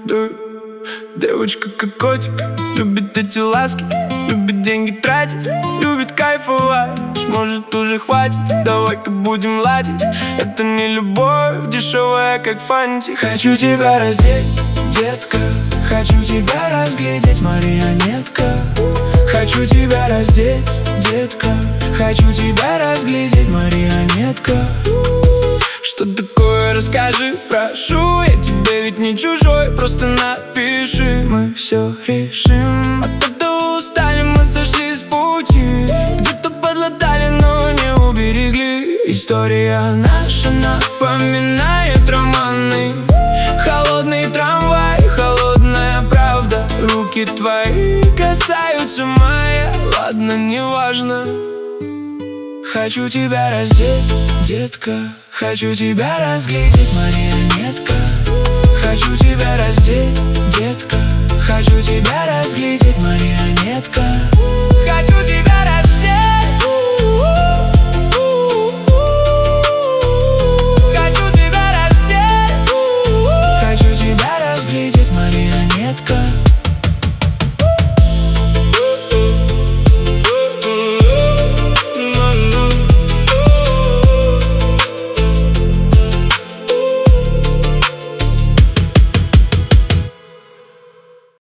да. Девочка как котик, любит эти ласки, любит деньги тратить, любит кайфовать. Может уже хватит, давай-ка будем ладить. Это не любовь дешевая, как фантик. Хочу тебя раздеть, детка, хочу тебя разглядеть, марионетка. Хочу тебя раздеть, детка, хочу тебя разглядеть, марионетка. Что такое, расскажи, прошу. Я тебе ведь не чужой, просто напиши. Мы все решим. От этого устали, мы сошли с пути. Где-то подлатали, но не уберегли. История наша напоминает романы. Холодный трамвай, холодная правда. Руки твои касаются моя. Ладно, неважно. Хочу тебя раздеть, детка, хочу тебя разглядеть, Мария.